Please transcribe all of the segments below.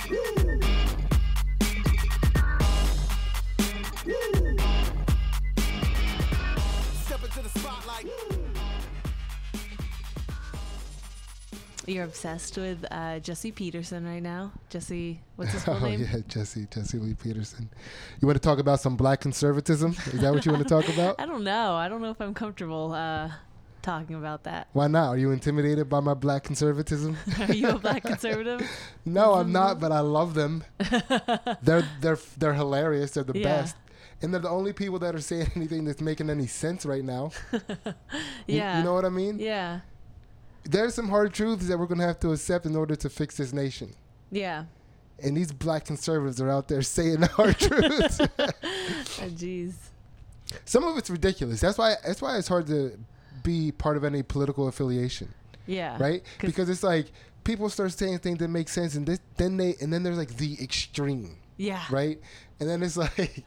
Step into the spotlight. You're obsessed with Jesse Peterson right now. Jesse, what's his full Oh name? yeah, Jesse Lee Peterson. You want to talk about some black conservatism? Is that what you want to talk about? I don't know. I don't know if I'm comfortable talking about that. Why not? Are you intimidated by my black conservatism? Are you a black conservative? No, I'm not, but I love them. They're hilarious. They're the Yeah. best. And they're the only people that are saying anything that's making any sense right now. Yeah. You know what I mean? Yeah. There's some hard truths that we're going to have to accept in order to fix this nation. Yeah. And these black conservatives are out there saying the hard truths. Oh, jeez. Some of it's ridiculous. That's why it's hard to be part of any political affiliation. Yeah. Right? Because it's like people start saying things that make sense and then there's like the extreme. Yeah. Right? And then it's like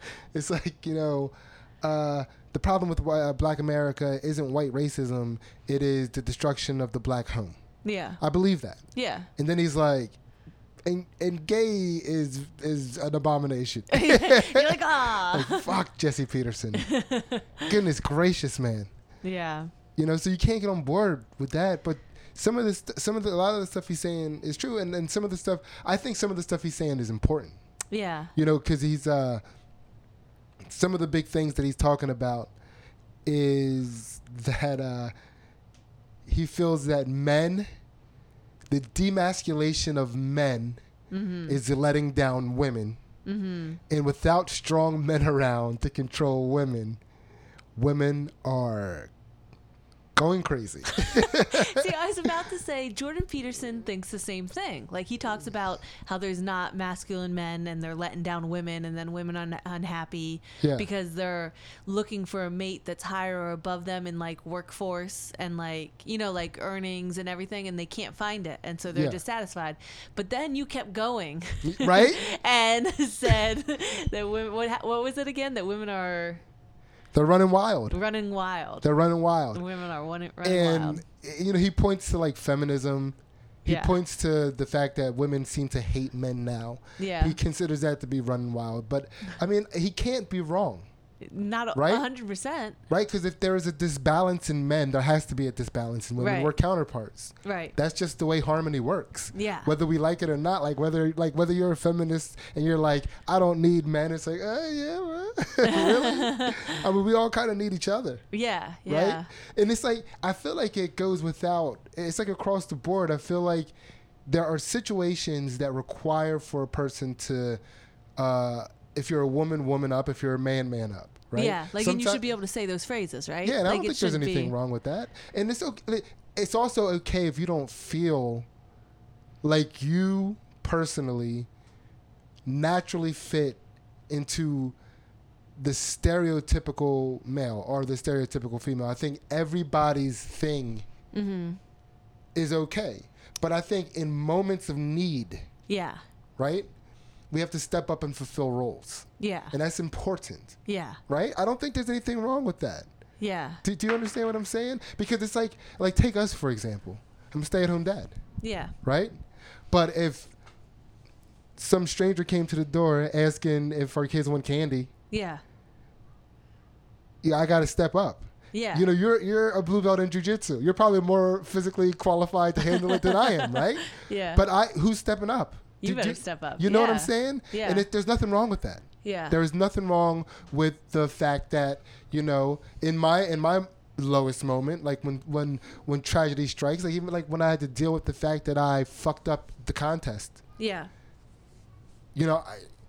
the problem with black America isn't white racism, it is the destruction of the black home. Yeah. I believe that. Yeah. And then he's like, and gay is an abomination. You're like, ah. Like, fuck Jesse Peterson. Goodness gracious, man. Yeah. You know, so you can't get on board with that. But a lot of the stuff he's saying is true, and some of the stuff he's saying is important. Yeah. You know, because he's some of the big things that he's talking about is that he feels that the demasculation of men is letting down women. Mm-hmm. And without strong men around to control women are going crazy. See, I was about to say Jordan Peterson thinks the same thing. Like, he talks about how there's not masculine men and they're letting down women, and then women are unhappy because they're looking for a mate that's higher or above them in like workforce and like, you know, like earnings and everything, and they can't find it, and so they're dissatisfied. But then you kept going, right? And said that women, what was it again? That women are They're running wild. running wild. They're running wild. Women are running And, wild. you know, he points to, like, feminism. He Yeah. points to the fact that women seem to hate men now. Yeah. He considers that to be running wild. But, I mean, he can't be wrong, Not right? 100%. right? Because if there is a disbalance in men, there has to be a disbalance in women. Right. We're counterparts. Right. That's just the way harmony works. Yeah. Whether we like it or not, whether you're a feminist and you're like, I don't need men, it's like, yeah, well, really? I mean, we all kind of need each other. Yeah. Right? Yeah. And it's like, I feel like it goes without, it's like across the board. I feel like there are situations that require for a person to, if you're a woman up, if you're a man up. Right? Yeah, like, and you should be able to say those phrases, right? Yeah, and like, I don't think there's anything wrong with that. And it's okay. It's also okay if you don't feel like you personally naturally fit into the stereotypical male or the stereotypical female. I think everybody's thing is okay. But I think in moments of need, Yeah. right, we have to step up and fulfill roles. Yeah. And that's important, Yeah. right? I don't think there's anything wrong with that. Yeah. Do you understand what I'm saying? Because it's like take us, for example. I'm a stay-at-home dad, Yeah. right? But if some stranger came to the door asking if our kids want candy, Yeah. yeah, I got to step up. Yeah. You know, you're a blue belt in jiu-jitsu. You're probably more physically qualified to handle it than I am, right? Yeah. But who's stepping up? You better step up. You know what Yeah. I'm saying? Yeah. And there's nothing wrong with that. Yeah. There is nothing wrong with the fact that, you know, in my lowest moment, like when tragedy strikes, like even like when I had to deal with the fact that I fucked up the contest, Yeah. you know,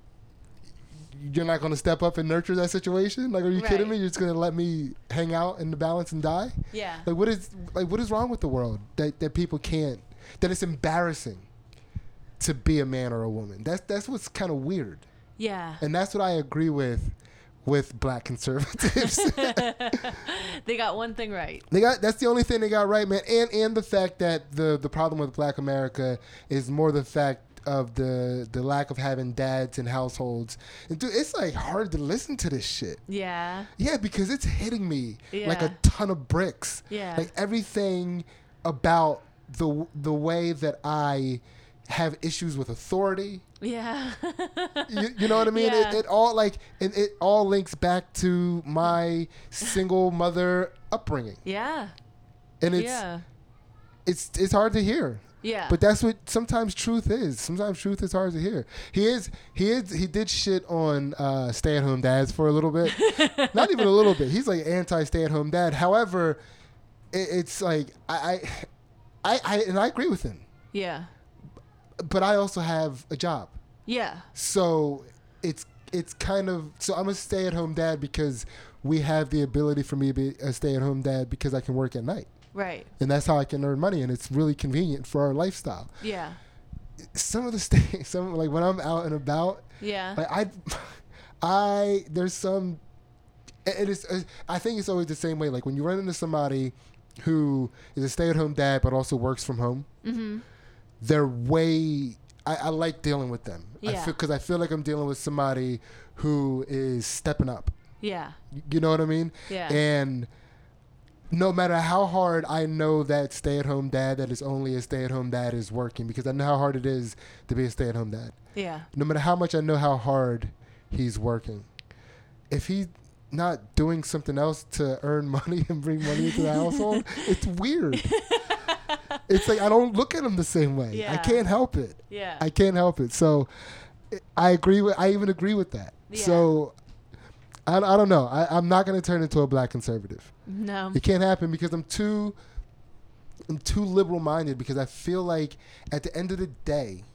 you're not going to step up and nurture that situation? Like, are you kidding me? You're just going to let me hang out in the balance and die? Yeah. Like, what is wrong with the world that people can't, that it's embarrassing to be a man or a woman? That's what's kind of weird. Yeah. And that's what I agree with black conservatives. They got one thing right. That's the only thing they got right, man. And the fact that the problem with black America is more the fact of the lack of having dads in households. And dude, it's like hard to listen to this shit. Yeah. Yeah, because it's hitting me like Yeah. a ton of bricks. Yeah. Like everything about the way that I have issues with authority. Yeah. You know what I mean? Yeah. It all like it all links back to my single mother upbringing. Yeah. And it's hard to hear. Yeah. But that's what sometimes truth is. Sometimes truth is hard to hear. He did shit on stay-at-home dads for a little bit. Not even a little bit. He's like anti-stay-at-home dad. However, it's like I agree with him. Yeah. But I also have a job. Yeah. So it's kind of, so I'm a stay-at-home dad because we have the ability for me to be a stay-at-home dad because I can work at night. Right. And that's how I can earn money, and it's really convenient for our lifestyle. Yeah. Some like when I'm out and about. Yeah. Like I there's some. It is. I think it's always the same way. Like when you run into somebody who is a stay-at-home dad but also works from home. Mm-hmm. They're way. I like dealing with them. Yeah. Because I feel like I'm dealing with somebody who is stepping up. Yeah. You know what I mean? Yeah. And no matter how hard I know that stay-at-home dad that is only a stay-at-home dad is working, because I know how hard it is to be a stay-at-home dad. Yeah. No matter how much I know how hard he's working, if he's not doing something else to earn money and bring money into the household, it's weird. It's like I don't look at him the same way. Yeah. I can't help it. Yeah. I can't help it. So I even agree with that. Yeah. So I don't know. I'm not going to turn into a black conservative. No. It can't happen because I'm too liberal minded, because I feel like at the end of the day,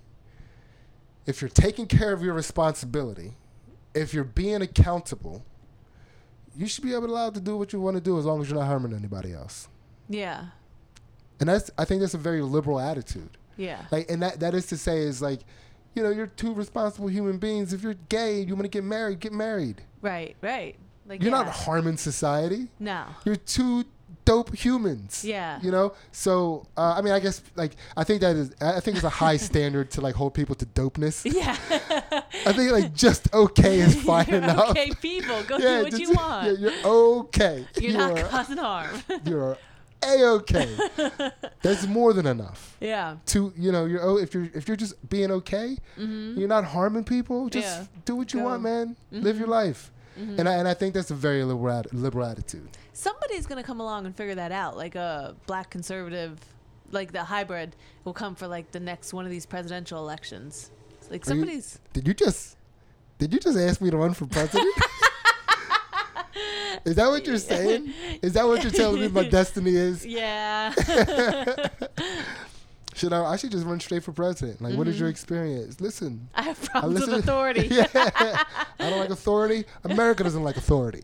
if you're taking care of your responsibility, if you're being accountable, you should be allowed to do what you want to do as long as you're not harming anybody else. Yeah. And I think that's a very liberal attitude. Yeah. Like, and that is to say is like, you know, you're two responsible human beings. If you're gay, you want to get married, get married. Right. Right. Like You're not harming society. No. You're two dope humans. Yeah. You know? So, I mean, I guess, like, I think it's a high standard to, like, hold people to dopeness. Yeah. I think, like, just okay is fine you're enough. Okay, people. Go do what you want. Yeah, you're okay. You're not causing harm. You're A-okay. That's more than enough. Yeah. To, you know, if you're just being okay, you're not harming people, just do what you want, man. Live your life. Mm-hmm. And I think that's a very liberal attitude. Somebody's going to come along and figure that out. Like a black conservative, like the hybrid will come for like the next one of these presidential elections. Like somebody's... Did you just ask me to run for president? Is that what you're saying? Is that what you're telling me my destiny is? Yeah. I should just run straight for president. Like, what is your experience? Listen. I have problems with authority. Yeah. I don't like authority. America doesn't like authority.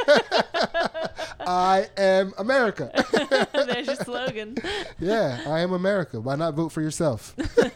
I am America. There's your slogan. Yeah, I am America. Why not vote for yourself?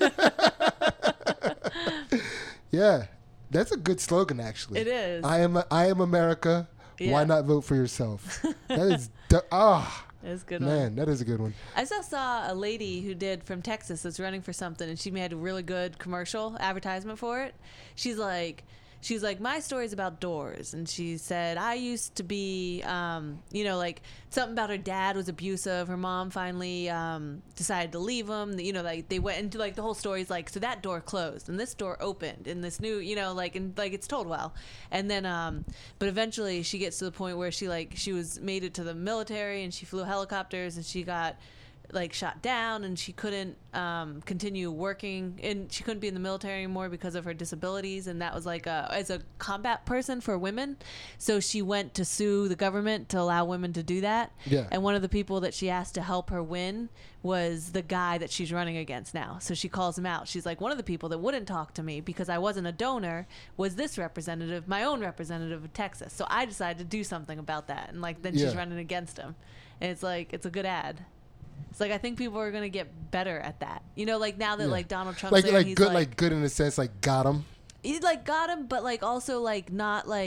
Yeah, that's a good slogan, actually. It is. I am America. Yeah. Why not vote for yourself? That is that's a good one. Man, that is a good one. I just saw a lady who did from Texas that's running for something, and she made a really good commercial advertisement for it. She's like, my story's about doors. And she said, I used to be, like something about her dad was abusive. Her mom finally decided to leave him. You know, like they went into like the whole story's like, so that door closed and this door opened and this new, you know, like, and like it's told well. And then, but eventually she gets to the point where she was made it to the military and she flew helicopters and she got like shot down and she couldn't continue working and she couldn't be in the military anymore because of her disabilities, and that was like as a combat person for women, so she went to sue the government to allow women to do that. Yeah. And one of the people that she asked to help her win was the guy that she's running against now. So she calls him out. She's like, one of the people that wouldn't talk to me because I wasn't a donor was this representative, my own representative of Texas. So I decided to do something about that, and like then she's running against him, and it's like it's a good ad. It's like I think people are gonna get better at that. You know, like now that like Donald Trump's there, he's good in a sense, like got him. He like got him, but like also like not like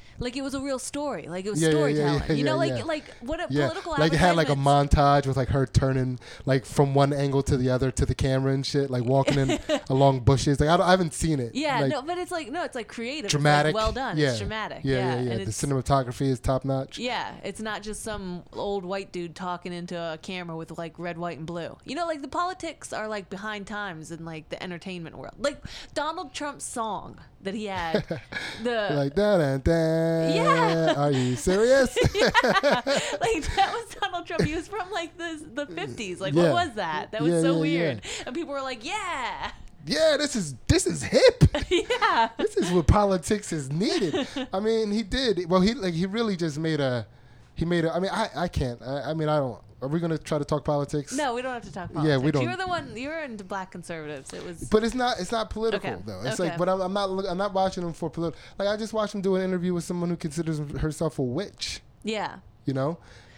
like it was a real story. Like it was storytelling. You know, like what a political like it had like a montage with like her turning like from one angle to the other to the camera and shit, like walking in along bushes. Like I haven't seen it. Yeah, like, no, but it's like creative, dramatic, it's like well done. Yeah. It's dramatic. Yeah. The cinematography is top notch. Yeah, it's not just some old white dude talking into a camera with like red, white, and blue. You know, like the politics are like behind times in like the entertainment world. Like Donald Trump's song that he had, like da. Yeah. Are you serious? Yeah. Like that was Donald Trump. He was from like the 50s. Like what was that? That was so weird. Yeah. And people were like, yeah. Yeah, this is hip. Yeah. This is what politics is needed. I mean, he did. Well, he really just made a. I mean, I can't. I mean, I don't. Are we gonna try to talk politics? No, we don't have to talk politics. Yeah, we don't. You were into Black conservatives. It was. But it's not political though. It's like, but I'm not watching him for political. Like I just watched him do an interview with someone who considers herself a witch. Yeah. You know,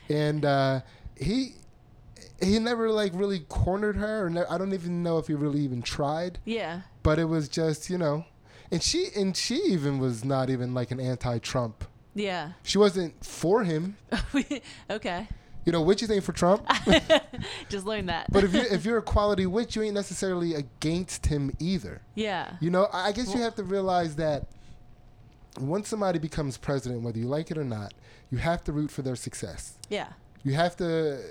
and he never like really cornered her, or I don't even know if he really even tried. Yeah. But it was just, you know, and she even was not even like an anti-Trump. Yeah. She wasn't for him. Okay. You know, witches ain't for Trump. Just learned that. But if you're a quality witch, you ain't necessarily against him either. Yeah. You know, I guess you have to realize that once somebody becomes president, whether you like it or not, you have to root for their success. Yeah. You have to,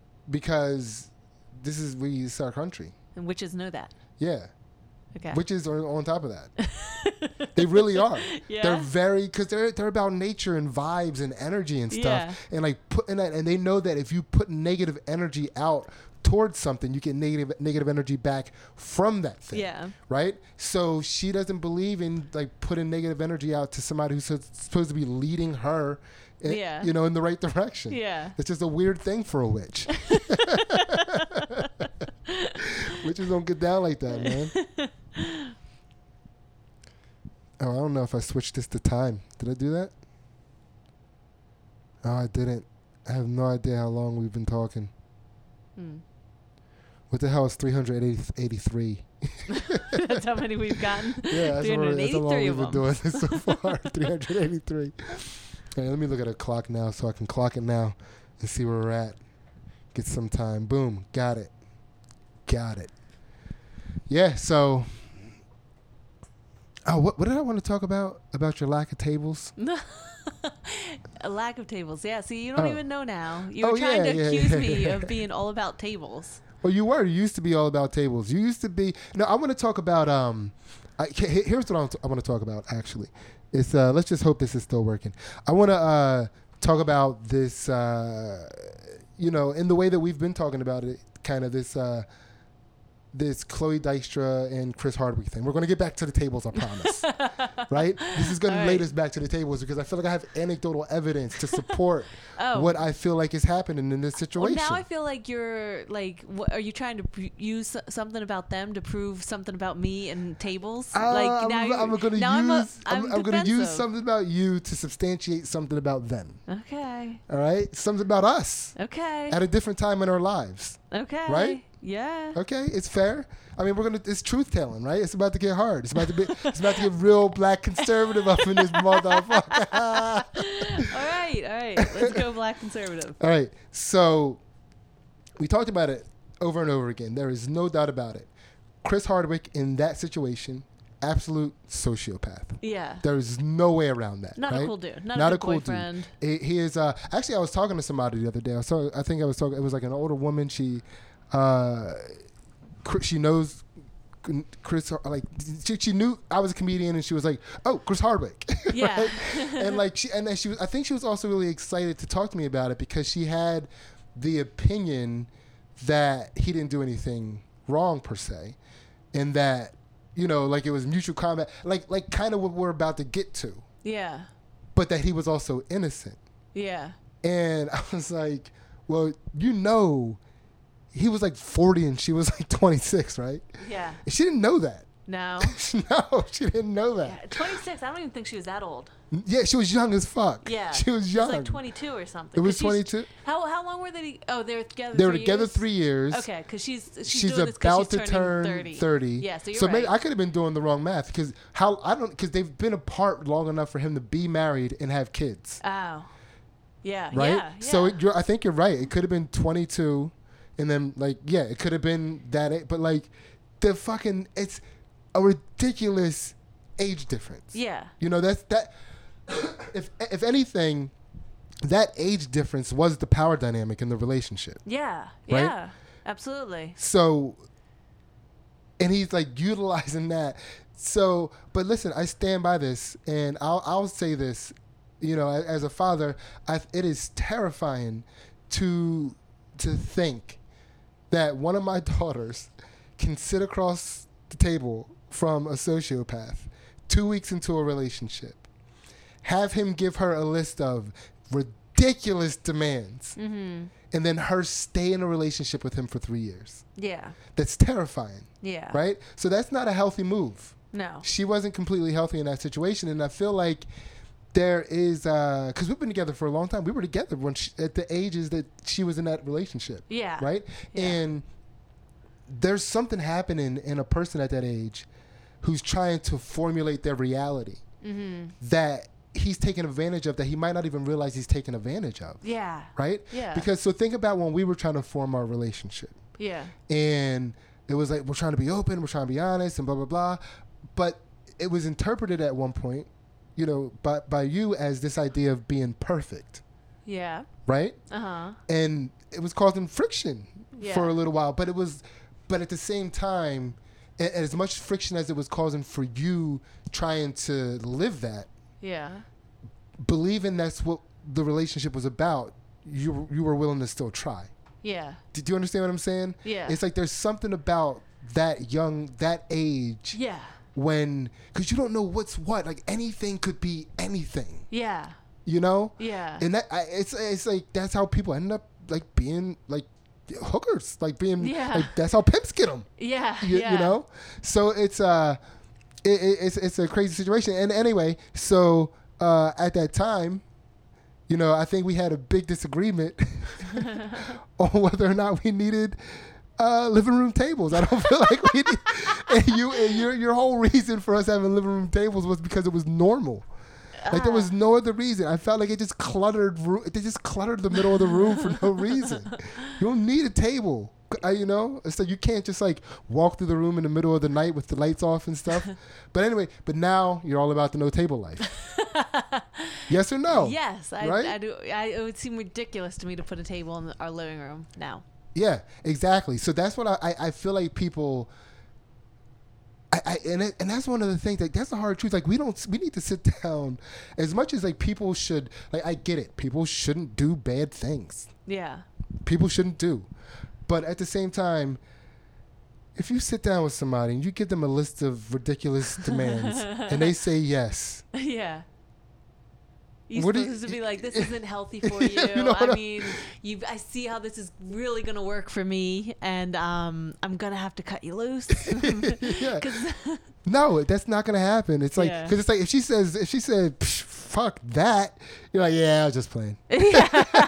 because this is our country. And witches know that. Yeah. Okay. Witches are on top of that. They really are. Yeah. They're very, because they're about nature and vibes and energy and stuff. Yeah. And like putting that, and they know that if you put negative energy out towards something, you get negative energy back from that thing. Yeah. Right? So she doesn't believe in like putting negative energy out to somebody who's supposed to be leading her you know, in the right direction. Yeah. It's just a weird thing for a witch. Witches don't get down like that, man. Oh, I don't know if I switched this to time. Did I do that? Oh, I didn't. I have no idea how long we've been talking. What the hell is 383? That's how many we've gotten? Yeah, that's how long we've been doing this so far. 383. Okay, let me look at a clock now so I can clock it now and see where we're at. Get some time. Boom. Got it. Yeah, so... Oh, what did I want to talk about? About your lack of tables? A lack of tables. Yeah, see, you don't even know now. You were trying to accuse me of being all about tables. Well, you were. You used to be all about tables. You used to be... No, I want to talk about... here's what I want to talk about, actually. It's let's just hope this is still working. I want to talk about this, you know, in the way that we've been talking about it, kind of this Chloe Dykstra and Chris Hardwick thing. We're going to get back to the tables, I promise. Right? This is going to lead us back to the tables because I feel like I have anecdotal evidence to support what I feel like is happening in this situation. Well, now I feel like you're like, are you trying to use something about them to prove something about me and tables? Like now I'm going to use something about you to substantiate something about them. Okay. All right? Something about us. Okay. At a different time in our lives. Okay. Right? Yeah. Okay, it's fair. I mean, it's truth telling, right? It's about to get hard. It's about to get real black conservative up in this motherfucker. All right. Let's go black conservative. All right. So we talked about it over and over again. There is no doubt about it. Chris Hardwick in that situation, absolute sociopath. Yeah. There's no way around that. Not right? a cool dude. Not a cool boyfriend. Dude. He is. Actually, I was talking to somebody the other day. It was like an older woman. She knows Chris, like she knew I was a comedian, and she was like, "Oh, Chris Hardwick." Yeah. Right? And like I think she was also really excited to talk to me about it because she had the opinion that he didn't do anything wrong per se, and that, you know, like it was mutual combat, like kind of what we're about to get to. Yeah. But that he was also innocent. Yeah. And I was like, well, you know, he was like 40 and she was like 26, right? Yeah. And she didn't know that. No. No, she didn't know that. Yeah, 26. I don't even think she was that old. Yeah, she was young as fuck. Yeah. She was young. She was like 22 or something. It was 22. How long were they? Oh, they were together. They were together 3 years. Okay, because she's doing about to turn 30. Yeah, so you're so right. maybe I could have been doing the wrong math because they've been apart long enough for him to be married and have kids. Oh. Yeah. Right. Yeah. So I think you're right. It could have been 22, and then it could have been that. But it's a ridiculous age difference. Yeah. That. If anything, that age difference was the power dynamic in the relationship. Yeah. Right? Yeah. Absolutely. So, and he's utilizing that. So, but listen, I stand by this, and I'll say this. As a father, it is terrifying to think that one of my daughters can sit across the table from a sociopath 2 weeks into a relationship, have him give her a list of ridiculous demands, and then her stay in a relationship with him for 3 years. Yeah. That's terrifying. Yeah. Right? So that's not a healthy move. No. She wasn't completely healthy in that situation, and I feel like there is, because we've been together for a long time. We were together at the ages that she was in that relationship. Yeah. Right? Yeah. And there's something happening in a person at that age who's trying to formulate their reality that he's taking advantage of, that he might not even realize he's taking advantage of. Yeah. Right? Yeah. Because so think about when we were trying to form our relationship. Yeah. And it was we're trying to be open, we're trying to be honest, and blah, blah, blah. But it was interpreted at one point, by you as this idea of being perfect. Yeah. Right? Uh-huh. And it was causing friction for a little while. But at the same time, as much friction as it was causing for you trying to live that, believing that's what the relationship was about, you were willing to still try. Yeah. Do you understand what I'm saying? Yeah. It's there's something about that age. Yeah. Because you don't know what's what. Anything could be anything. Yeah. Yeah. And that it's that's how people end up being hookers, that's how pimps get them. Yeah. So it's a crazy situation. And anyway, so at that time, I think we had a big disagreement on whether or not we needed living room tables. I don't feel like we did. And your whole reason for us having living room tables was because it was normal. There was no other reason. I felt like it just cluttered the middle of the room for no reason. You don't need a table. So you can't just walk through the room in the middle of the night with the lights off and stuff. But anyway, now you're all about the no table life. Yes or no? Yes, right? I do. It would seem ridiculous to me to put a table in our living room now. Yeah, exactly. So that's what I feel like people. And that's one of the things. That's the hard truth. We need to sit down. As much as people should. I get it. People shouldn't do bad things. Yeah. People shouldn't do. But at the same time, if you sit down with somebody and you give them a list of ridiculous demands and they say yes. Yeah. You're supposed to be this isn't healthy for you. I see how this is really going to work for me, and I'm going to have to cut you loose. Yeah. No, that's not going to happen. It's because it's if she said, fuck that, you're yeah, I was just playing. Yeah.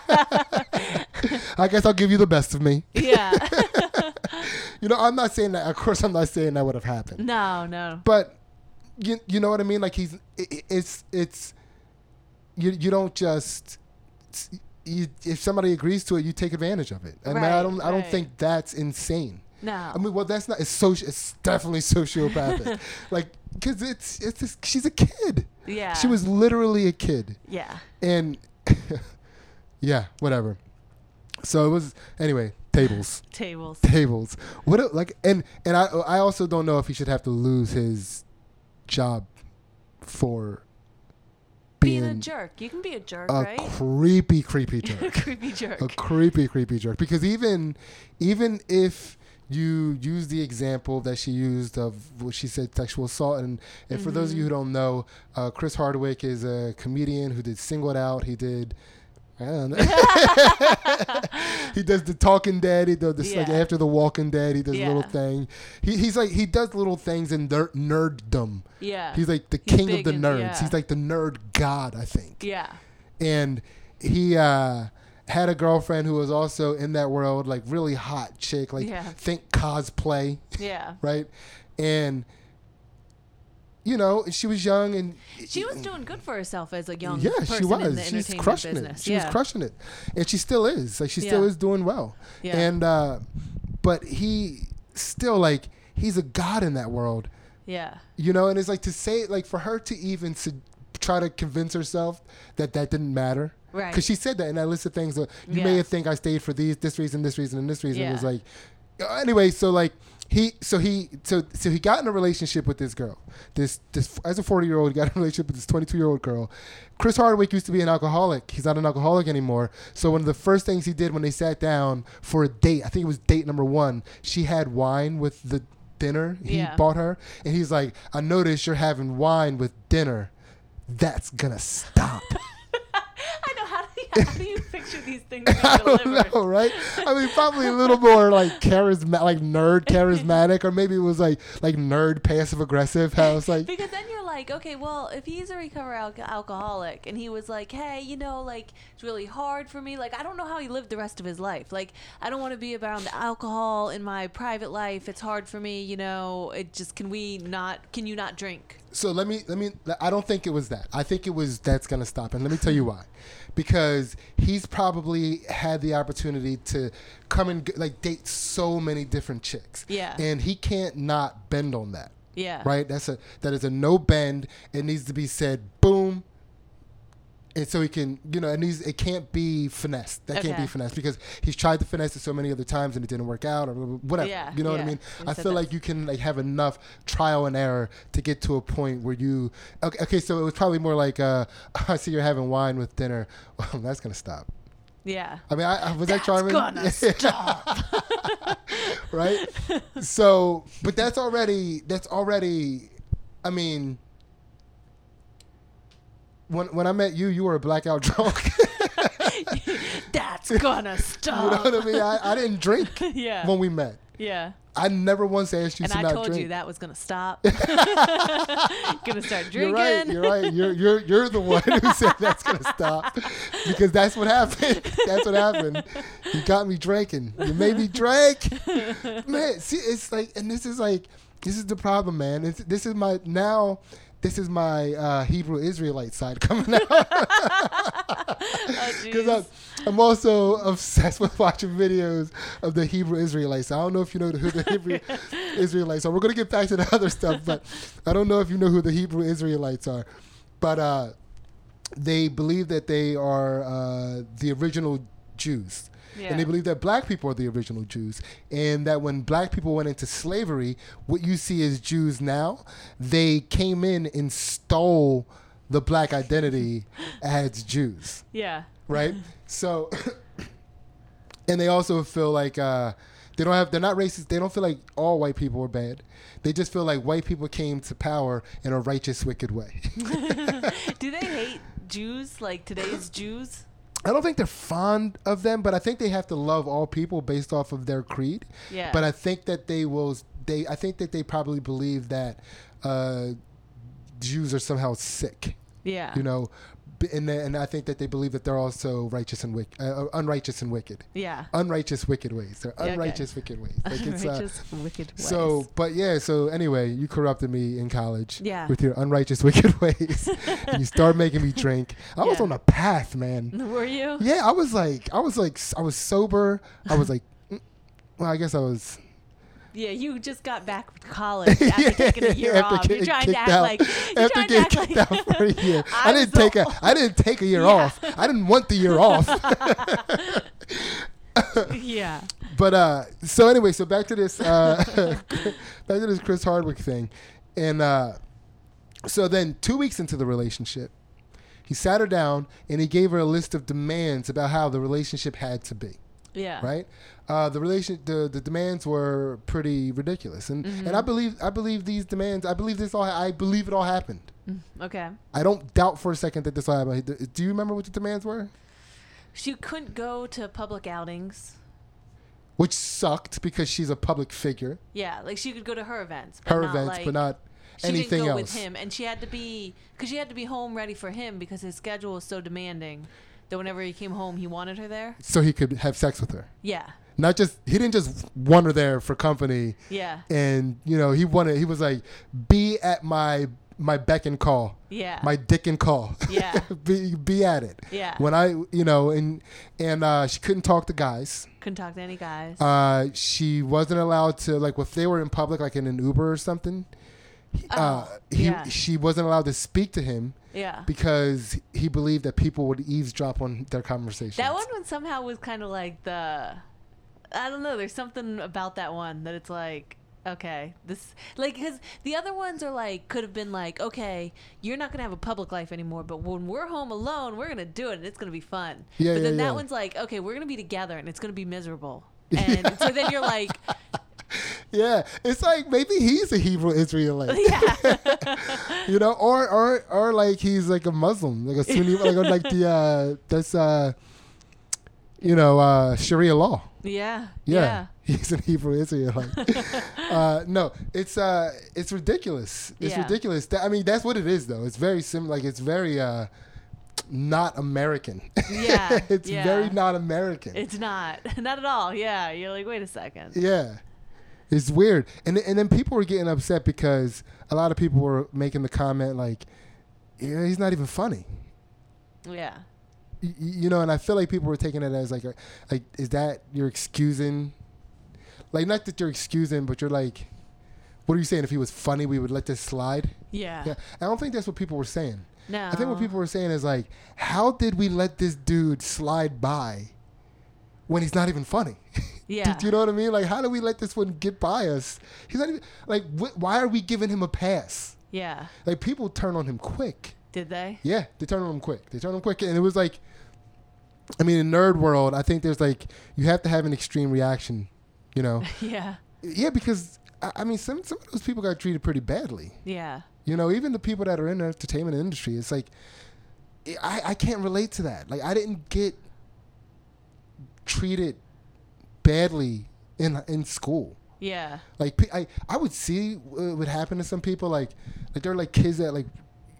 I guess I'll give you the best of me. Yeah. I'm not saying that. Of course, I'm not saying that would have happened. No. But you know what I mean? It's you don't just if somebody agrees to it, you take advantage of it. I don't think that's insane. No. That's not. It's definitely sociopathic. Because she's a kid. Yeah. She was literally a kid. Yeah. And yeah, whatever. So it was anyway. Tables. What and I also don't know if he should have to lose his job for being a jerk. You can be a jerk, right? Creepy jerk. Creepy jerk. A creepy jerk. Because even if you use the example that she used of what she said, sexual assault, and for those of you who don't know, Chris Hardwick is a comedian who did Single It Out. He did I don't know. He does the Talking Dead. He does this, like after the Walking Dead. He does a little thing. He's like he does little things in nerddom. Yeah. He's like the king of the nerds. He's like the nerd god, I think. Yeah. And he had a girlfriend who was also in that world, like really hot chick, like think cosplay. Yeah. Right. And you know, she was young and she was doing good for herself as a young person she was. in the entertainment She's crushing business. it. She was crushing it, and she still is. Like she still is doing well. Yeah. And but he still like he's a god in that world. Yeah. You know, and it's like to say like for her to even try to convince herself that didn't matter. Right. Because she said that in that list of things. You may think I stayed for this reason, and this reason. Yeah. It was like anyway. So like. He got in a relationship with this girl. This as a 40-year-old, he got in a relationship with this 22-year-old girl. Chris Hardwick used to be an alcoholic. He's not an alcoholic anymore. So one of the first things he did when they sat down for a date, I think it was date number 1, she had wine with the dinner he bought her, and he's like, "I noticed you're having wine with dinner. That's gonna stop." I know. How do you picture these things being delivered? I don't know, right? I mean, probably a little more like nerd charismatic, or maybe it was like nerd passive aggressive. How it's like because then you're like, okay, well, if he's a recovered alcoholic and he was like, hey, you know, like it's really hard for me. Like I don't know how he lived the rest of his life. Like I don't want to be around the alcohol in my private life. It's hard for me. You know, it just can you not drink? So let me. I don't think it was that. I think it was that's gonna stop, and let me tell you why. Because he's probably had the opportunity to come and like date so many different chicks. Yeah. And he can't not bend on that. Yeah. Right? That is a no bend. It needs to be said boom. And so he can, you know, it can't be finessed. That can't be finessed because he's tried to finesse it so many other times and it didn't work out or whatever. Yeah, you know what I mean? I feel like you can like have enough trial and error to get to a point where you, okay, so it was probably more like, I see you're having wine with dinner. Well, that's going to stop. Yeah. I mean, was that charming? That's gonna stop. Right? So, but that's already, I mean, when I met you, you were a blackout drunk. That's gonna stop. You know what I mean? I didn't drink when we met. Yeah. I never once asked you to not drink. And I told you that was gonna stop. Gonna start drinking. You're right. You're the one who said that's gonna stop because that's what happened. That's what happened. You got me drinking. You made me drink. Man, see, it's like, and this is the problem, man. This is my Hebrew Israelite side coming out. Because I'm also obsessed with watching videos of the Hebrew Israelites. I don't know if you know who the Hebrew Israelites are. We're going to get back to the other stuff, but I don't know if you know who the Hebrew Israelites are. But they believe that they are the original Jews. Yeah. And they believe that black people are the original Jews. And that when black people went into slavery, what you see as Jews now, they came in and stole the black identity as Jews. Yeah. Right? So, and they also feel like they're not racist. They don't feel like all white people are bad. They just feel like white people came to power in a righteous, wicked way. Do they hate Jews, like today's Jews? I don't think they're fond of them, but I think they have to love all people based off of their creed. Yeah. But I think that I think that they probably believe that Jews are somehow sick. Yeah. You know, and I think that they believe that they're also righteous and unrighteous and wicked. Yeah. Unrighteous, wicked ways. They're unrighteous, wicked ways. Like unrighteous, wicked ways. So, but yeah. So anyway, you corrupted me in college. Yeah. With your unrighteous, wicked ways, and you started making me drink. I was on a path, man. Were you? Yeah. I was sober. I was like, well, I guess I was. Yeah, you just got back from college after taking a year off. You're trying to act like after getting kicked out for a year. I didn't take a year off. I didn't want the year off. Yeah. But so anyway, so back to this Chris Hardwick thing, and so then 2 weeks into the relationship, he sat her down and he gave her a list of demands about how the relationship had to be. Yeah. Right. The demands were pretty ridiculous, and I believe these demands. I believe it all happened. Okay. I don't doubt for a second that this all happened. Do you remember what the demands were? She couldn't go to public outings. Which sucked because she's a public figure. Yeah, like she could go to her events. But not anything didn't go else. with him, and she had to be home ready for him because his schedule was so demanding that whenever he came home, he wanted her there. So he could have sex with her. Yeah. He didn't just want her there for company. Yeah. And he was like, be at my beck and call. Yeah. My dick and call. Yeah. be at it. Yeah. When and she couldn't talk to guys. Couldn't talk to any guys. She wasn't allowed to, like, if they were in public, like in an Uber or something. She wasn't allowed to speak to him. Yeah. Because he believed that people would eavesdrop on their conversations. That one somehow was kind of like I don't know. There's something about that one that it's like, okay, this, like, because the other ones are like, could have been like, okay, you're not gonna have a public life anymore, but when we're home alone, we're gonna do it and it's gonna be fun. Yeah, but then yeah, that one's like, okay, we're gonna be together and it's gonna be miserable. And so then you're like, yeah, it's like maybe he's a Hebrew Israelite. Yeah. Or like he's like a Muslim, like a Sunni, like Sharia law. Yeah. Yeah. He's an Hebrew Israelite. No, it's ridiculous. It's ridiculous. That's what it is, though. It's very similar. Like, it's very not American. Yeah. It's very not American. It's not at all. Yeah. You're like, wait a second. Yeah. It's weird. And then people were getting upset because a lot of people were making the comment like, yeah, he's not even funny. Yeah. And I feel like people were taking it as like, is that you're excusing? Like, not that you're excusing, but you're like, what are you saying? If he was funny, we would let this slide? Yeah. I don't think that's what people were saying. No. I think what people were saying is like, how did we let this dude slide by when he's not even funny? Yeah. Do you know what I mean? Like, how do we let this one get by us? He's not even, like, why are we giving him a pass? Yeah. Like, people turn on him quick. Did they? Yeah, they turn on him quick. And it was like, in nerd world, I think there's like, you have to have an extreme reaction, Yeah. Yeah, because, some of those people got treated pretty badly. Yeah. Even the people that are in the entertainment industry, it's like, I can't relate to that. Like, I didn't get treated badly in school. Yeah. Like, I would see what would happen to some people. Like there are like kids that like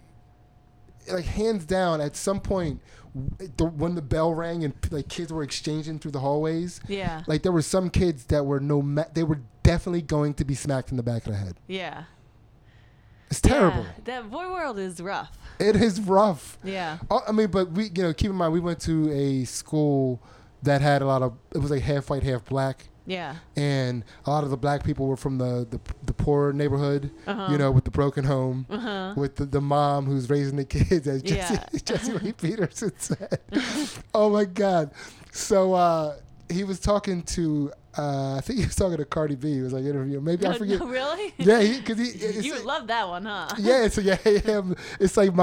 hands down at some point when the bell rang and like kids were exchanging through the hallways. Yeah. Like there were some kids that were they were definitely going to be smacked in the back of the head. Yeah. It's terrible. Yeah, that boy world is rough. It is rough. Yeah. But we, keep in mind, we went to a school that had it was like half white, half black. Yeah. And a lot of the black people were from the poor neighborhood, with the broken home, with the mom who's raising the kids, as Jesse Lee Peterson said. Oh, my God. So he was talking to, I think he was talking to Cardi B. He was like interviewing. Maybe I forget. No, really? Yeah, because you would love that one, huh? Yeah, it's like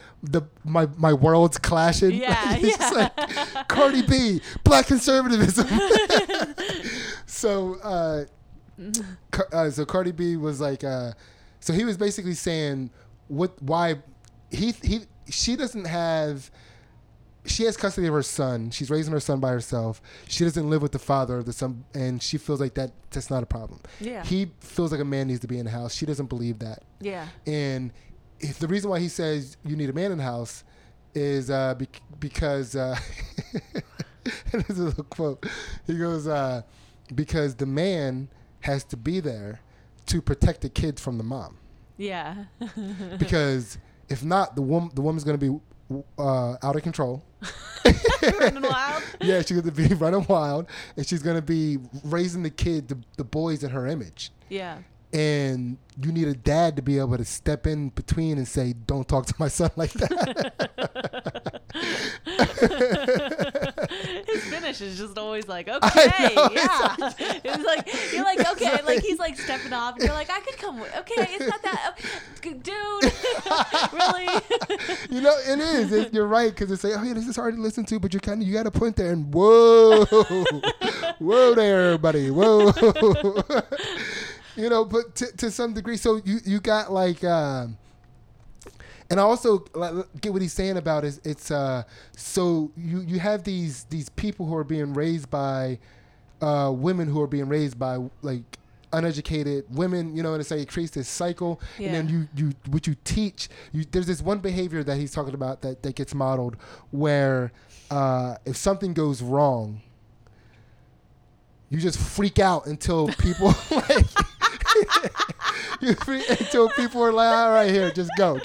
my worlds clashing. Yeah, It's like Cardi B, black conservatism. So Cardi B was like, so he was basically saying why she doesn't have. She has custody of her son. She's raising her son by herself. She doesn't live with the father of the son, and she feels like that's not a problem. Yeah. He feels like a man needs to be in the house. She doesn't believe that. Yeah. And if the reason why he says you need a man in the house is because this is a quote. He goes, because the man has to be there to protect the kids from the mom. Yeah. Because if not, the woman's going to be out of control. Running wild? Yeah, she's going to be running wild, and she's going to be raising the kid, the boys in her image. Yeah. And you need a dad to be able to step in between and say, don't talk to my son like that. His finish is just always like, okay, yeah. It's like, you're like, okay, like he's like stepping off, and you're like, I could come with, okay, it's not that, dude, really? It is. You're right, because it's like, oh yeah, this is hard to listen to, but you got to point there and whoa there, buddy, whoa. But to some degree, so you got like, And I also get what he's saying about it's so you have these people who are being raised by women who are being raised by like uneducated women, you know, and it's like it creates this cycle. And then you what you teach, there's this one behavior that he's talking about that gets modeled where if something goes wrong, you just freak out until people like until people are like, all right, here, just go.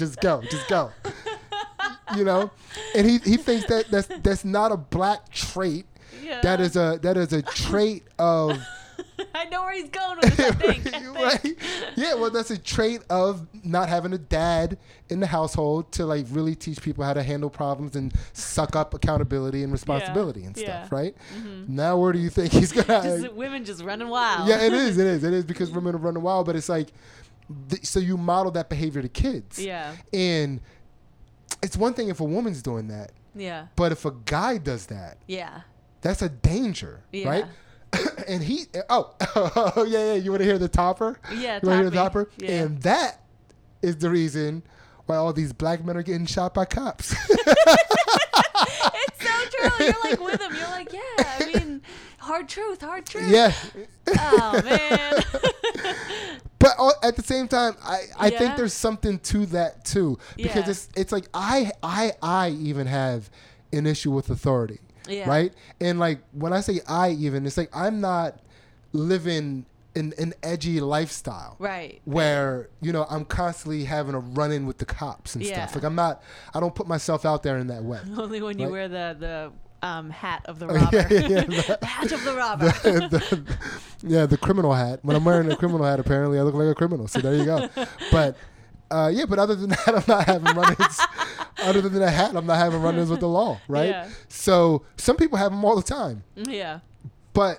You know, and he thinks that's not a black trait. Yeah. That is a trait of. I know where he's going with this, I think. Right? Yeah, well, that's a trait of not having a dad in the household to like really teach people how to handle problems and suck up accountability and responsibility and stuff, right? Mm-hmm. Now, where do you think he's gonna? Women just running wild. Yeah, it is because women are running wild. But it's like, so you model that behavior to kids. Yeah. And it's one thing if a woman's doing that. Yeah. But if a guy does that. Yeah. That's a danger, right? And he, yeah, you want to hear the topper? Yeah, you want to hear the topper? Yeah. And that is the reason why all these black men are getting shot by cops. It's so true. You're like with him. You're like, yeah, I mean, hard truth. Yeah. Oh, man. But at the same time, I think there's something to that, too. Because it's like I even have an issue with authority. Yeah. Right? And like when I say it's like I'm not living an edgy lifestyle. Right. Where, you know, I'm constantly having a run in with the cops and stuff. Like I don't put myself out there in that way. Only when you wear the hat of the robber. The hat of the robber. The criminal hat. When I'm wearing a criminal hat, apparently I look like a criminal. So there you go. But but other than that, I'm not having run-ins. Other than that hat, I'm not having run-ins with the law, right? Yeah. So some people have them all the time. Yeah. But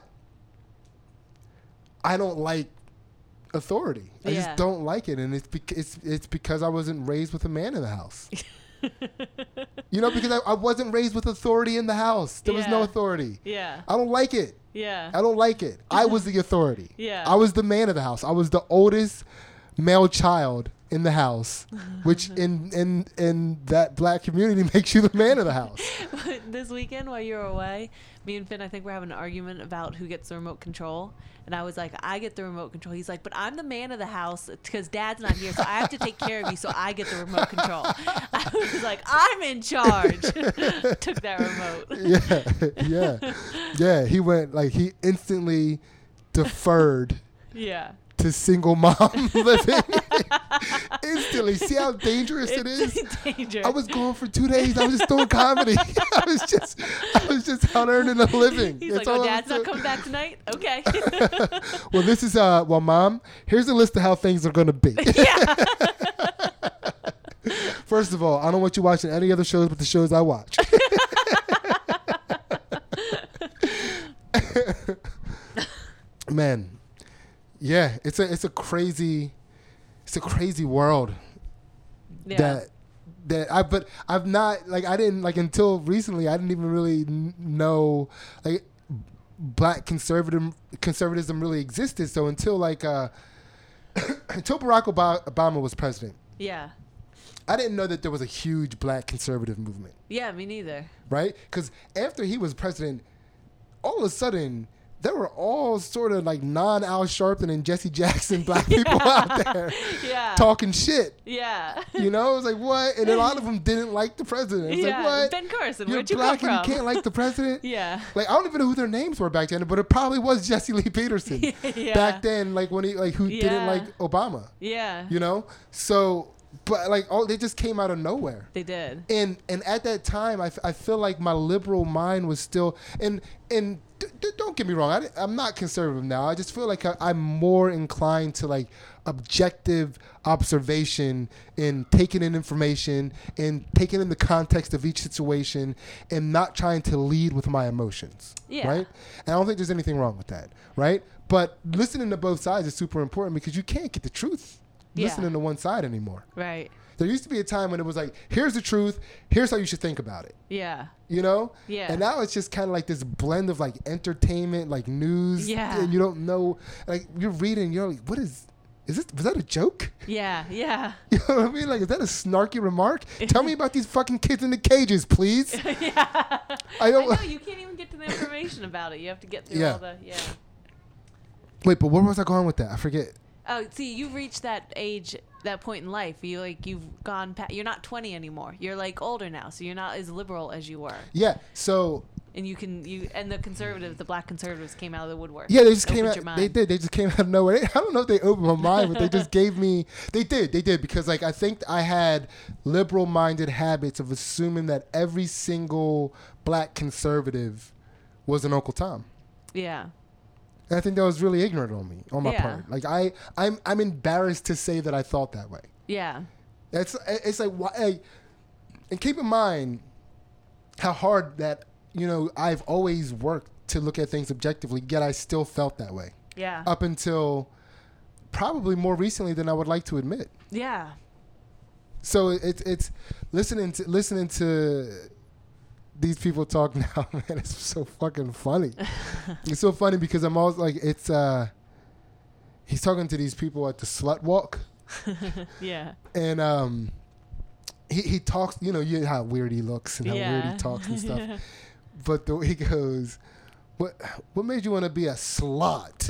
I don't like authority. I just don't like it, and it's because I wasn't raised with a man in the house. You know, because I wasn't raised with authority in the house. There was no authority. Yeah. I don't like it. Yeah. I don't like it. I was the authority. Yeah. I was the man of the house. I was the oldest male child in the house, which in that black community makes you the man of the house. This weekend while you were away, me and Finn, I think we're having an argument about who gets the remote control. And I was like, I get the remote control. He's like, but I'm the man of the house because Dad's not here, so I have to take care of you, so I get the remote control. I was like, I'm in charge. Took that remote. Yeah. He went, like, he instantly deferred. Yeah. To single mom living. Instantly. See how dangerous it is? Dangerous. I was gone for 2 days. I was just doing comedy. I was just out earning a living. He's like, Dad's not coming back tonight? Okay. Well, this is, Mom, here's a list of how things are going to be. Yeah. First of all, I don't want you watching any other shows but the shows I watch. Man. Yeah, it's a crazy world. Yeah. But I've not, like, I didn't, like, until recently I didn't even really know, like, black conservatism really existed. So until like until Barack Obama was president. Yeah. I didn't know that there was a huge black conservative movement. Yeah, me neither. Right? Because after he was president, all of a sudden there were all sort of like non-Al Sharpton and Jesse Jackson black people out there talking shit. Yeah. You know, it was like, what? And a lot of them didn't like the president. It was like, what? Ben Carson, You're where'd you black come and from? you can't like the president? Yeah. Like, I don't even know who their names were back then, but it probably was Jesse Lee Peterson back then, like when he, like, who didn't like Obama. Yeah. You know? So, but like, they just came out of nowhere. They did. And at that time, I feel like my liberal mind was still, and don't get me wrong, I'm not conservative now. I just feel like I'm more inclined to like objective observation and taking in information and taking in the context of each situation and not trying to lead with my emotions. Yeah. Right? And I don't think there's anything wrong with that. Right? But listening to both sides is super important because you can't get the truth listening to one side anymore. Right. There used to be a time when it was like, here's the truth, here's how you should think about it. Yeah. You know? Yeah. And now it's just kind of like this blend of like entertainment, like news. Yeah. And you don't know, like you're reading, you're like, what is was that a joke? Yeah, yeah. You know what I mean? Like, is that a snarky remark? Tell me about these fucking kids in the cages, please. Yeah. I know, you can't even get to the information about it. You have to get through all the, Wait, but where was I going with that? I forget. Oh, see, you've reached that age, that point in life. You've gone past, you're not 20 anymore. You're like older now, so you're not as liberal as you were. Yeah, so... And and the black conservatives came out of the woodwork. Yeah, they just came out. They did. They just came out of nowhere. I don't know if they opened my mind, but they just gave me. They did because like I think I had liberal-minded habits of assuming that every single black conservative was an Uncle Tom. Yeah. And I think that was really ignorant on my part. Like I'm embarrassed to say that I thought that way. Yeah. It's like why, and keep in mind how hard that. You know, I've always worked to look at things objectively, yet I still felt that way. Yeah. Up until probably more recently than I would like to admit. Yeah. So it's listening to these people talk now, man, it's so fucking funny. It's so funny because I'm always like, he's talking to these people at the slut walk. Yeah. And he talks, you know how weird he looks and how weird he talks and stuff. But the way he goes, what made you want to be a slut?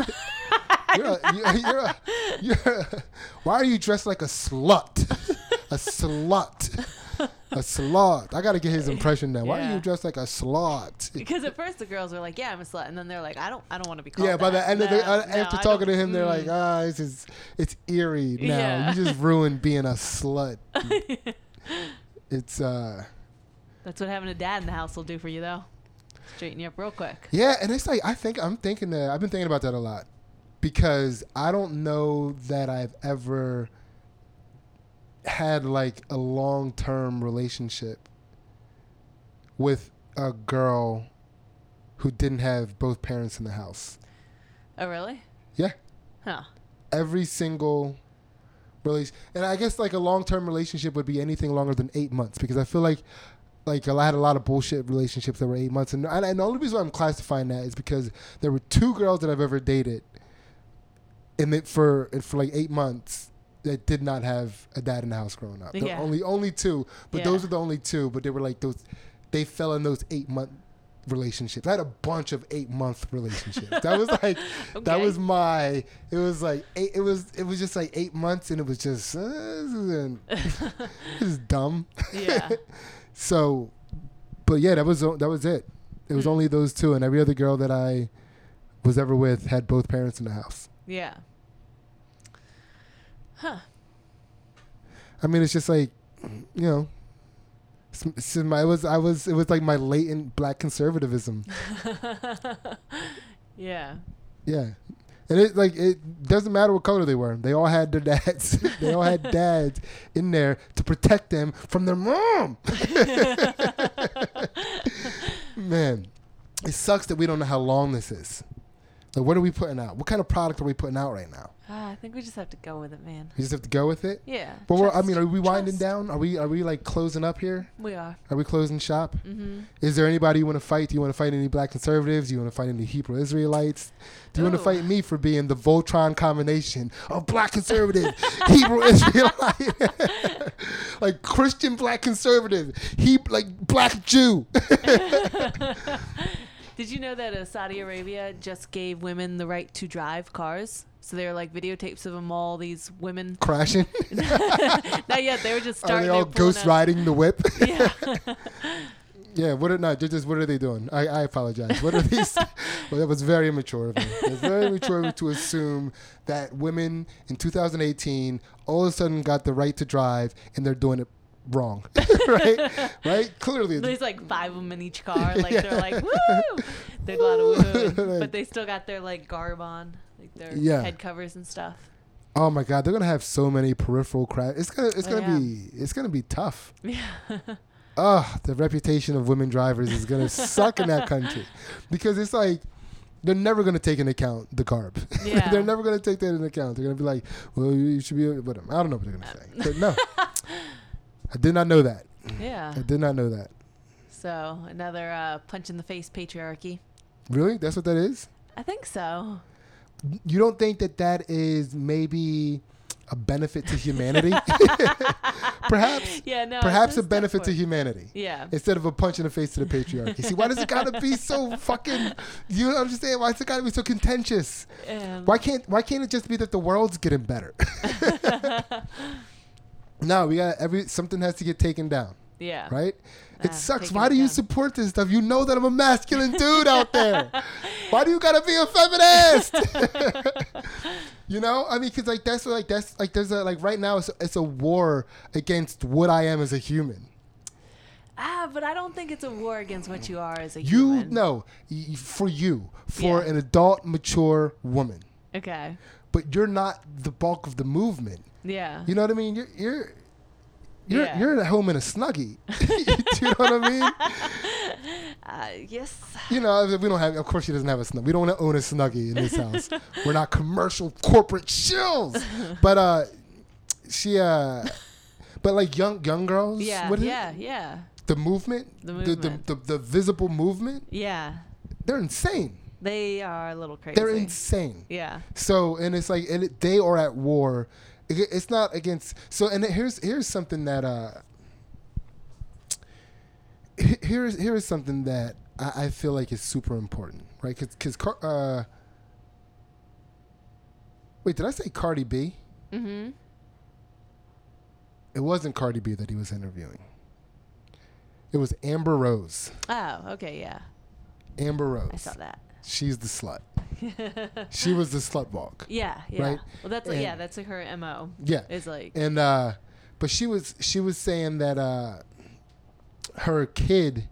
Why are you dressed like a slut? A slut. A slut. I got to get his impression now. Why are you dressed like a slut? Because at first the girls were like, yeah, I'm a slut. And then they're like, I don't want to be called that. By the end of after talking to him, they're like, it's eerie now. Yeah. You just ruined being a slut. It's That's what having a dad in the house will do for you, though. Straighten you up real quick. Yeah, and it's like I've been thinking about that a lot because I don't know that I've ever had like a long-term relationship with a girl who didn't have both parents in the house. Oh, really? Yeah. Huh. Every single relation, and I guess like a long-term relationship would be anything longer than 8 months because I feel like I had a lot of bullshit relationships that were 8 months. And the only reason why I'm classifying that is because there were 2 girls that I've ever dated for like 8 months that did not have a dad in the house growing up. Yeah. Only 2, but those are the only 2. But they were like they fell in those 8-month relationships. I had a bunch of 8-month relationships. That was like, that was it was like, it was just like 8 months and it was just, it was dumb. Yeah. So, but yeah, that was it. It was only those 2, and every other girl that I was ever with had both parents in the house. Yeah. Huh. I mean, it's just like, you know, it was like my latent black conservatism. Yeah. Yeah. And it doesn't matter what color they were. They all had their dads. They all had dads in there to protect them from their mom. Man, it sucks that we don't know how long this is. Like, what are we putting out? What kind of product are we putting out right now? I think we just have to go with it, man. We just have to go with it? Yeah. But are we winding down? Are we like closing up here? We are. Are we closing shop? Mm-hmm. Is there anybody you want to fight? Do you want to fight any black conservatives? Do you want to fight any Hebrew Israelites? Do you want to fight me for being the Voltron combination of black conservative, Hebrew Israelite, like Christian black conservative, like black Jew? Did you know that Saudi Arabia just gave women the right to drive cars? So they were like videotapes of them, all these women crashing. Not yet. They were just starting. Are they all ghost riding the whip? Yeah. Yeah. What are they doing? I apologize. What are these? Well, that was very immature of me. It was very immature to assume that women in 2018 all of a sudden got the right to drive and they're doing it wrong. right Clearly there's like 5 of them in each car, like they're like woo, there's a lot of woo, but they still got their like garb on, like their head covers and stuff. Oh my god, they're gonna have so many peripheral crash. It's gonna be tough. Yeah. The reputation of women drivers is gonna suck in that country because it's like they're never going to take into account the carb. Yeah. They're never going to take that into account. They're going to be like, well, you should be, whatever. I don't know what they're going to say. But no. I did not know that. Yeah. I did not know that. So another punch in the face patriarchy. Really? That's what that is? I think so. You don't think that is maybe a benefit to humanity? Perhaps. Yeah, no. Perhaps a benefit to humanity. Yeah. Instead of a punch in the face to the patriarchy. See, why does it gotta be so fucking? You understand? Why does it gotta be so contentious? Why can't it just be that the world's getting better? No, we got something has to get taken down. Yeah. Right? It sucks. Why do you support this stuff? You know that I'm a masculine dude out there. Why do you gotta be a feminist? You know, I mean, because there's right now it's a war against what I am as a human. But I don't think it's a war against what you are as a human. For an adult, mature woman. Okay. But you're not the bulk of the movement. Yeah. You know what I mean? You're at home in a Snuggie. Do you know what I mean? Yes. You know, we don't have. Of course, she doesn't have a Snuggie. We don't own a Snuggie in this house. We're not commercial corporate shills. But but like young girls. Yeah. Yeah. The movement. The visible movement. Yeah. They're insane. They are a little crazy. They're insane. Yeah. So, and it's like, they are at war. It's not against. So, and here's something that here's something that I feel like is super important, right? Because wait, did I say Cardi B? Mm-hmm. It wasn't Cardi B that he was interviewing. It was Amber Rose. Oh, okay, yeah. Amber Rose. I saw that. She's the slut. She was the slut walk. Yeah. Right? Well, that's that's her MO. Yeah. It's like, and but she was saying that her kid,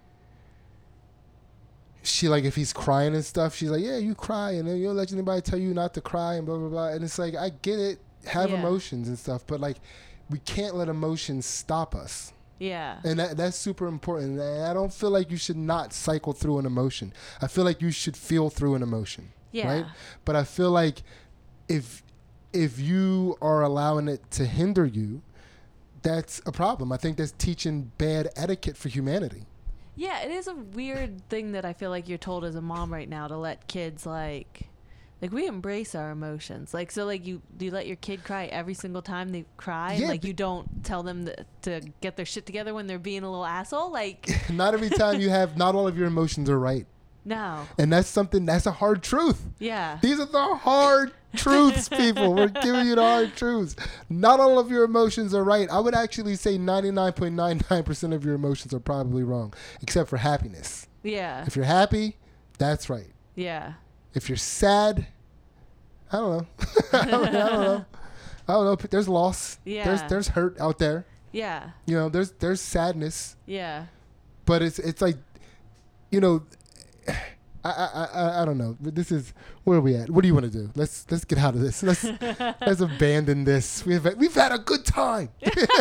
she like, if he's crying and stuff, she's like, yeah, you cry, and then you don't let anybody tell you not to cry and blah blah blah. And it's like, I get it, have emotions and stuff, but like, we can't let emotions stop us. Yeah. And that's super important. And I don't feel like you should not cycle through an emotion. I feel like you should feel through an emotion. Yeah. Right? But I feel like if you are allowing it to hinder you, that's a problem. I think that's teaching bad etiquette for humanity. Yeah, it is a weird thing that I feel like you're told as a mom right now, to let kids like we embrace our emotions. Like, so like do you let your kid cry every single time they cry? Yeah, like, you don't tell them to get their shit together when they're being a little asshole? Like, not every time not all of your emotions are right. No. And that's a hard truth. Yeah. These are the hard truths, people. We're giving you the hard truths. Not all of your emotions are right. I would actually say 99.99% of your emotions are probably wrong, except for happiness. Yeah. If you're happy, that's right. Yeah. If you're sad, I don't know. I don't know. There's loss. Yeah. There's hurt out there. Yeah. You know, there's sadness. Yeah. But it's like, you know, I don't know. This is, where are we at? What do you want to do? Let's get out of this. Let's abandon this. We've had a good time.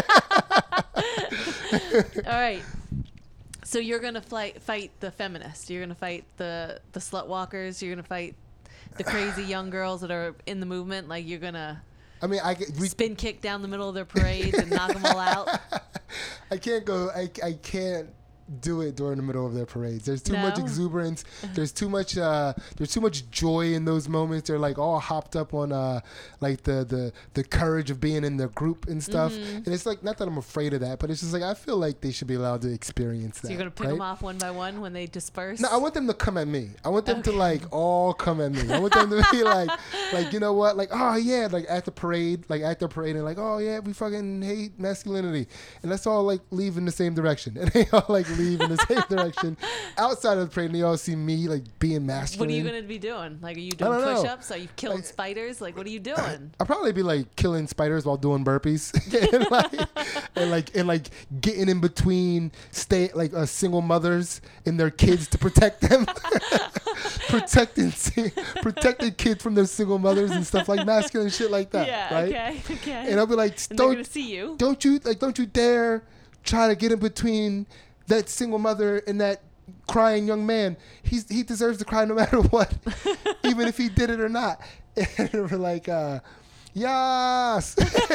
All right. So you're gonna fight the feminists. You're gonna fight the slut walkers. You're gonna fight the crazy young girls that are in the movement. Like, you're gonna, spin kick down the middle of their parades and knock them all out. I can't do it during the middle of their parades. There's too much exuberance. There's too much joy in those moments. They're like all hopped up on like the courage of being in their group and stuff. Mm-hmm. And it's like, not that I'm afraid of that, but it's just like, I feel like they should be allowed to experience that. So you're gonna pick them off one by one when they disperse? No, I want them to come at me. I want them to like all come at me. I want them to be like, you know what? Like, oh yeah, like at the parade, and like, oh yeah, we fucking hate masculinity, and let's all like leave in the same direction, and they all like leave in the same direction outside of the parade, and they all see me like being masculine. What are you gonna be doing? Like, are you doing push-ups? Are you killing spiders? Like, what are you doing? I'll probably be like killing spiders while doing burpees and like getting in between single mothers and their kids to protect them. protecting kids from their single mothers and stuff, like masculine shit like that. Yeah, right? Okay. And I'll be like, they're gonna see you. Don't you dare try to get in between that single mother and that crying young man. He deserves to cry no matter what, even if he did it or not. And we're like, yes.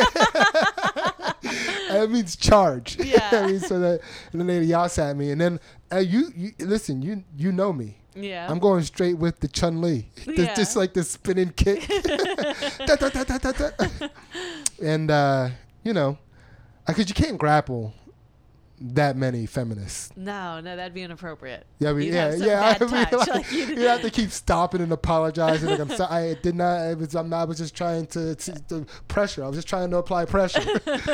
That means charge. Yeah. I mean, so that, and then they yas at me, and then you listen. You know me. Yeah. I'm going straight with the Chun-Li. Yeah. Just like the spinning kick. Da, da, da, da, da, da. And, because you can't grapple that many feminists. No, that'd be inappropriate. Yeah, I mean, You'd yeah. have some bad touch. Like, you have to keep stopping and apologizing. Like, I'm sorry, I did not. I was just trying to pressure. I was just trying to apply pressure.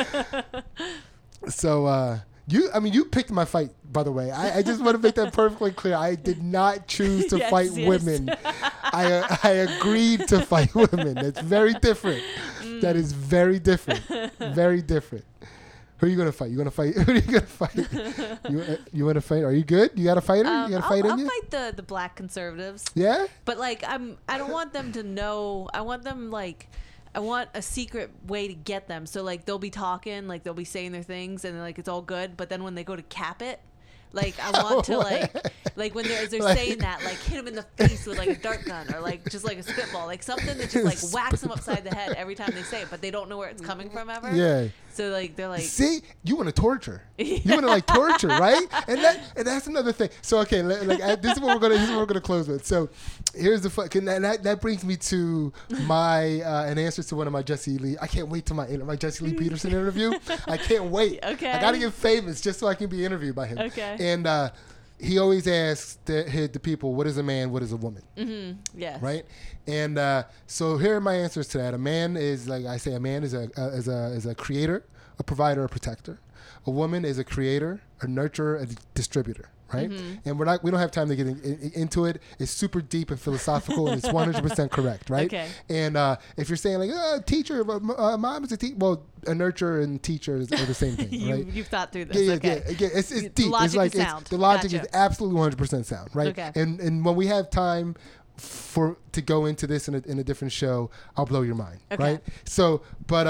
So, you picked my fight, by the way. I just want to make that perfectly clear. I did not choose to fight women. I agreed to fight women. It's very different. That is very different. Very different. Who are you gonna fight? Who are you gonna fight? You want to fight? Are you good? You got a fighter? You got a fight in you? I'll fight the black conservatives. Yeah. But like I don't want them to know. I want them I want a secret way to get them. So like they'll be talking, like they'll be saying their things, and like it's all good. But then when they go to cap it, like I want to like when they're saying that, like hit them in the face with like a dart gun or like just like a spitball, like something that just like whacks them upside the head every time they say it, but they don't know where it's coming from ever. Yeah. So like they're like, see, you want to torture. You want to like torture, right? And that's another thing. So okay, this is what we're gonna close with. So here's the fucking that brings me to my an answer to one of my Jesse Lee. I can't wait to my Jesse Lee Peterson interview. I can't wait. Okay. I gotta get famous just so I can be interviewed by him. Okay. And he always asks the people, what is a man, what is a woman? Mm-hmm. Yes. Right? And so here are my answers to that. A man is, like I say, a man is a creator, a provider, a protector. A woman is a creator, a nurturer, a distributor. Right? Mm-hmm. And we don't have time to get into it. It's super deep and philosophical, and it's 100% correct, right? Okay. And if you're saying like, teacher, mom is a teacher, well, a nurturer and teacher are the same thing, right? You've thought through this. Yeah, okay. It's deep. The logic it's like is sound. The logic Gotcha. is absolutely 100% sound, right? Okay. And when we have time to go into this in a different show, I'll blow your mind, okay. right? So,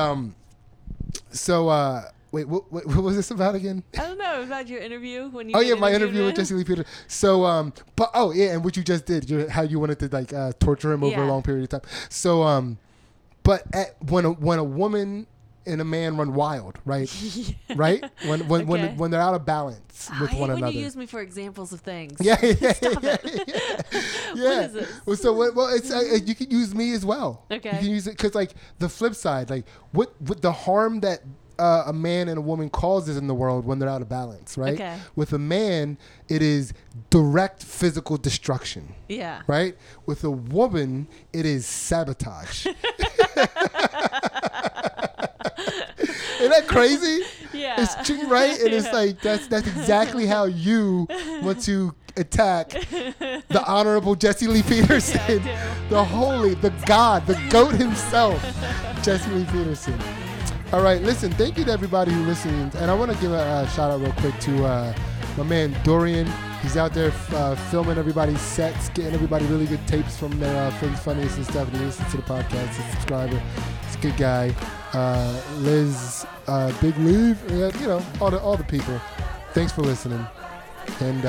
wait, what was this about again? I don't know. About your interview when you. Oh yeah, my interview with Jesse Lee Peterson. So, and what you just did, how you wanted to torture him over a long period of time. So, when a woman and a man run wild, right? Yeah. Right? When they're out of balance with one another. When you use me for examples of things. Yeah. Stop it. Yeah. What is this? Well, so it's you can use me as well. Okay. You can use it because like the flip side, like what the harm that a man and a woman causes in the world when they're out of balance, right? Okay. With a man, it is direct physical destruction. Yeah. Right? With a woman, it is sabotage. Isn't that crazy? Yeah. It's true, right? And it's like that's exactly how you want to attack the Honorable Jesse Lee Peterson, the holy, the God, the GOAT himself, Jesse Lee Peterson. All right, listen, thank you to everybody who listened. And I want to give a shout out real quick to my man Dorian. He's out there filming everybody's sets, getting everybody really good tapes from their Friends Funniest and stuff. And he listens to the podcast. He's a subscriber. He's a good guy. Liz, Big Leave, all the people. Thanks for listening. And,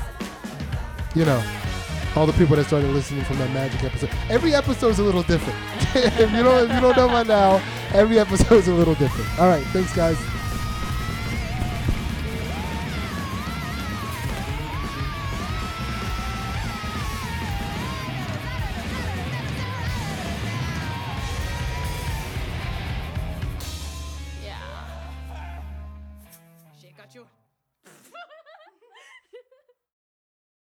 all the people that started listening from that magic episode. Every episode is a little different. if you don't know by now, every episode is a little different. All right, thanks, guys.